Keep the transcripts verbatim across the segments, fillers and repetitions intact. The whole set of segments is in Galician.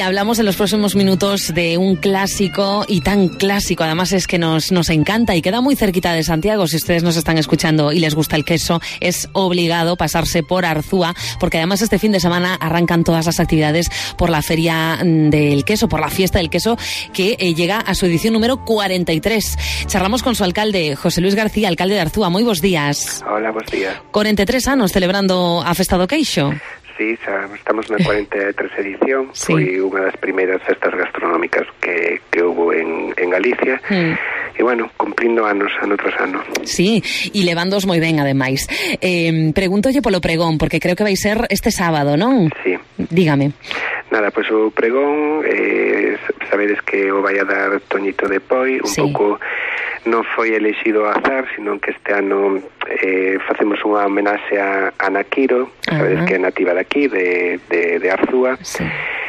hablamos en los próximos minutos de un clásico y tan clásico, además es que nos, nos encanta y queda muy cerquita de Santiago. Si ustedes nos están escuchando y les gusta el queso, es obligado pasarse por Arzúa, porque además este fin de semana arrancan todas las actividades por la Feria del Queso, por la Fiesta del Queso, que eh, llega a su edición número cuarenta y tres. Charlamos con su alcalde, José Luis García, alcalde de Arzúa. Muy buenos días. Hola, buenos días. cuarenta y tres anos celebrando a Festa do Queixo. Sí, xa estamos na cuarenta e tres edición. Sí. Foi unha das primeiras festas gastronómicas que, que hubo en, en Galicia. Mm. E, bueno, cumprindo anos, ano tras ano. Sí, e levándoos moi ben, ademais. Eh, pregúntolle polo pregón, porque creo que vai ser este sábado, non? Sí. Dígame. Nada, pois pues, o pregón, eh, sabedes que o vai a dar Toñito de Poi, un sí. pouco non foi elexido ao azar, sino que este ano eh, facemos unha homenaxe a Ana Quiro, que sabedes uh-huh. que é nativa de aquí, de, de, de Arzúa, sí.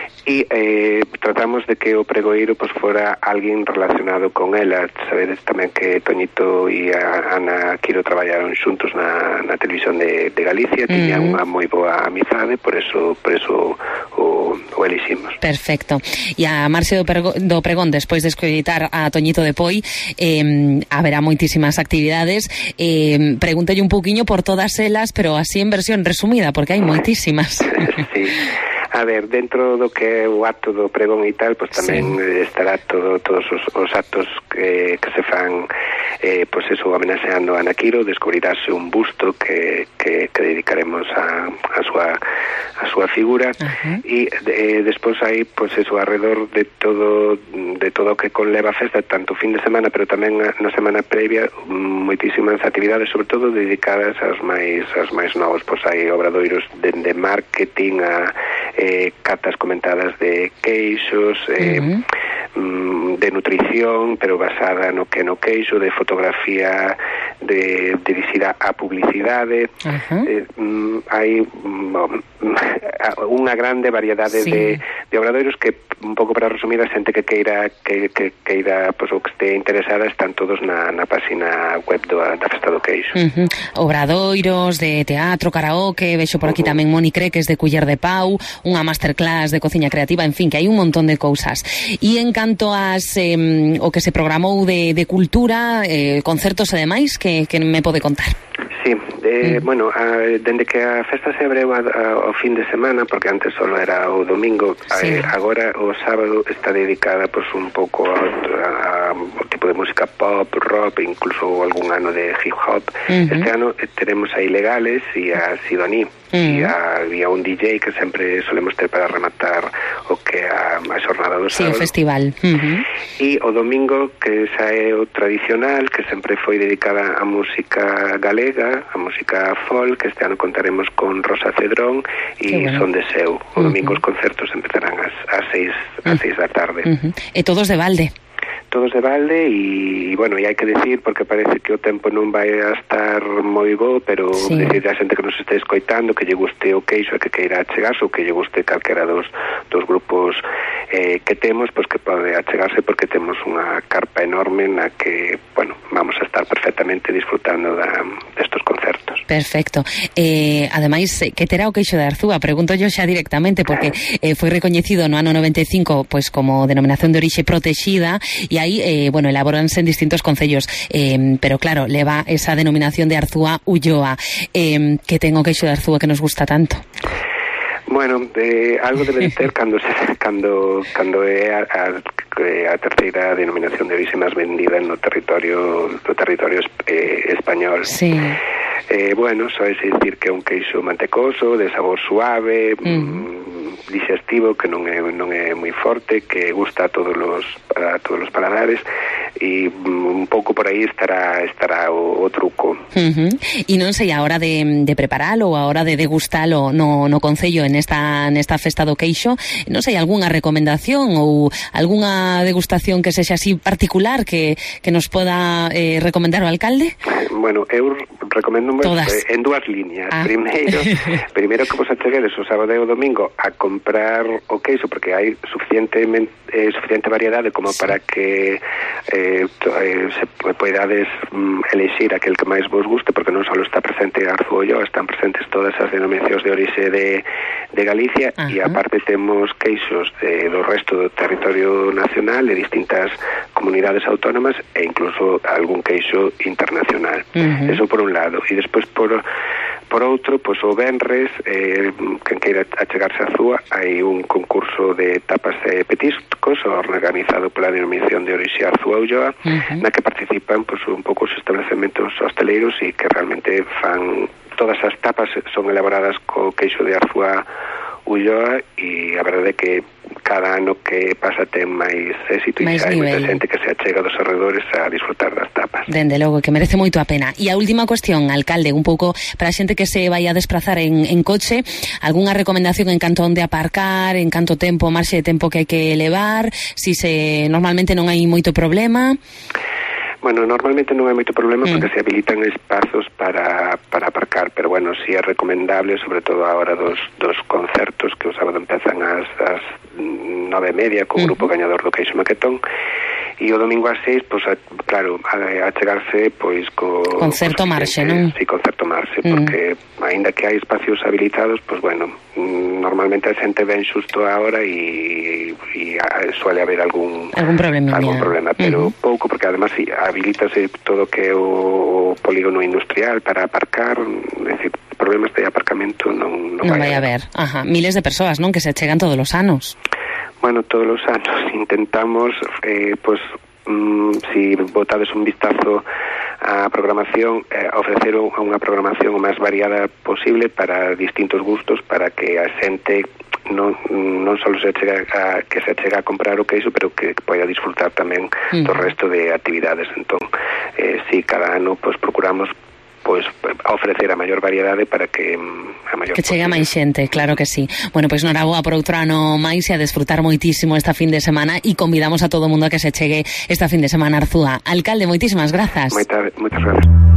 E eh, tratamos de que o pregoeiro pues, fora alguén relacionado con ela. Sabedes tamén que Toñito e a Ana Quiro traballaron xuntos na, na televisión de, de Galicia, mm. tiñan unha moi boa amizade, por eso, por eso o, o eliximos. Perfecto. E a marxe do, pergo, do pregón, despois de escoitar a Toñito de Poi, eh, haberá moitísimas actividades. Eh, pregúntelle un pouquiño por todas elas, pero así en versión resumida, porque hai moitísimas. Sí. A ver, dentro do que é o acto do pregón e tal, pois tamén sí. estará todo, todos os, os actos que, que se fan, eh, pois eso, homenaxeando a Ana Quiro. Descubrirase un busto que, que, que dedicaremos a, a súa a súa figura. Uh-huh. E eh, despois hai, pois eso, alrededor de todo de todo o que conleva a festa, tanto fin de semana, pero tamén na semana previa, moitísimas actividades, sobre todo dedicadas aos máis aos máis novos. Pois hai obradoiros de, de marketing, a Eh, catas comentadas de queixos, eh, uh-huh. de nutrición, pero basada no que no queixo, de fotografía, de dirixida a publicidade. Uh-huh. eh, hai um, unha grande variedade sí. de, de obradoiros que, un pouco para resumir, a xente que queira que, que queira, pois, ou que este interesada, están todos na, na página web do, da Festa do Queixo. Uh-huh. Obradoiros de teatro, karaoke, vexo por aquí uh-huh. tamén Moni Creques de Culler de Pau, unha masterclass de cociña creativa, en fin, que hai un montón de cousas. E en canto as eh, o que se programou de, de cultura, eh, concertos e demais, que, que me pode contar? Sí, eh, mm. bueno, a, dende que a festa se abreu a, a, ao fin de semana, porque antes solo era o domingo, sí. eh, agora o sábado está dedicada pues, un pouco a, a, a tipo de música pop, rock, incluso algún ano de hip hop. Mm-hmm. Este ano eh, tenemos a Ilegales e a Sidoní. Mm. E había un D J que sempre solemos ter para rematar o que a, a xornada do sábado. Sí, o festival. Uh-huh. E o domingo, que xa é o tradicional, que sempre foi dedicada a música galega, a música folk, que este ano contaremos con Rosa Cedrón e bueno. Son de Seu. O domingo uh-huh. os concertos empezarán ás, ás seis, ás uh-huh. seis da tarde. Uh-huh. E todos de balde. Todos de balde e, bueno, e hai que decir, porque parece que o tempo non vai a estar moi bo, pero sí. decir a xente que nos este escoitando que lle guste o queixo e que queira achegarse, ou que lle guste calquera dos, dos grupos eh, que temos, pois que pode achegarse, porque temos unha carpa enorme na que, bueno, vamos a estar perfectamente disfrutando da, destos concertos. Perfecto. Eh, ademais, que terá o queixo de Arzúa? Pregunto yo xa directamente, porque eh, foi recoñecido no ano noventa e cinco pois como denominación de orixe protexida, e aí, eh, bueno, elaboranse en distintos concellos, eh, pero claro, leva esa denominación de Arzúa Ulloa. Eh, que ten o queixo de Arzúa que nos gusta tanto? Bueno, eh, algo debe de ter cando, se, cando, cando é a, a, a terceira denominación de orixe máis vendida no territorio no territorio eh, español. Sí. Eh, bueno, só é dicir que é un queixo mantecoso, de sabor suave, mm. Mm, digestivo, que non é non é moi forte, que gusta a todos los a todos los paladares, e mm, un pouco por aí estará estará o, o truco. Uh-huh. E non sei a hora de, de preparalo ou a hora de degustalo no, no concello en esta nesta festa do queixo, non sei, algunha recomendación ou algunha degustación que sexa así particular que, que nos poda eh, recomendar o alcalde? Bueno, eu recomendo eh, en dúas líneas. Ah. Primeiro, primeiro que vos acheguedes o sábado e o domingo a comprar o queixo, porque hai suficientemente eh, suficiente variedade como sí. para que eh, eh, to, eh, se poidades mm, elexir aquel que máis vos guste, porque non só está presente Arzúa Ulloa, están presentes todas as denominacións de orixe de, de Galicia. Ajá. E aparte temos queixos de, do resto do territorio nacional, de distintas comunidades autónomas e incluso algún queixo internacional. Uh-huh. Eso por un lado. E despois por por outro, pois o venres, eh, quen queira achegarse a Zúa, hai un concurso de tapas e petiscos organizado pola denominación de orixe Arzúa Ulloa, uh-huh. na que participan pois un pouco os establecementos hosteleiros e que realmente fan todas as tapas son elaboradas co queixo de Arzúa Ulloa, e a verdade é que cada ano que pasa ten máis éxito e xa hai moita xente que se achega dos arredores a disfrutar das tapas. Dende logo, que merece moito a pena. E a última cuestión, alcalde, un pouco para a xente que se vai a desplazar en, en coche, algunha recomendación en canto onde aparcar, en canto tempo, marxe de tempo que hai que levar, si se normalmente non hai moito problema? Bueno, normalmente non hai moito problema porque mm. se habilitan espazos para, para aparcar, pero bueno, si é recomendable, sobre todo a hora dos, dos concertos, que o sábado empezan ás, ás nove e media co grupo mm. gañador do Queixo Maquetón, e o domingo ás seis, pois, a, claro, a, a chegarse, pois, co... Concerto marxe, non? Sí, concerto marxe, mm. porque, aínda que hai espacios habilitados, pois, bueno, normalmente a xente ven xusto a hora e, e a, suele haber algún... Algún problema. Algún problema, pero mm. pouco, porque además si habilítase todo que é o, o polígono industrial para aparcar, é dicir, problemas de aparcamento non, non, non vai, vai a haber. Ajá, miles de persoas, non, que se chegan todos os anos. Bueno, todos os anos intentamos, eh, pues, mm, si botades un vistazo á programación, eh, ofrecer unha programación o máis variada posible para distintos gustos, para que a xente non, non só se chega a, que se chega a comprar o queixo, pero que poida disfrutar tamén mm. do resto de actividades. Entón, eh, si cada ano pues, procuramos pois a ofrecer a maior variedade para que a maior que chegue a máis xente, claro que sí. Bueno, pois noraboa por outro ano máis e a desfrutar moitísimo esta fin de semana, e convidamos a todo o mundo a que se chegue esta fin de semana a Arzúa. Alcalde, moitísimas grazas. Moita, moitas grazas.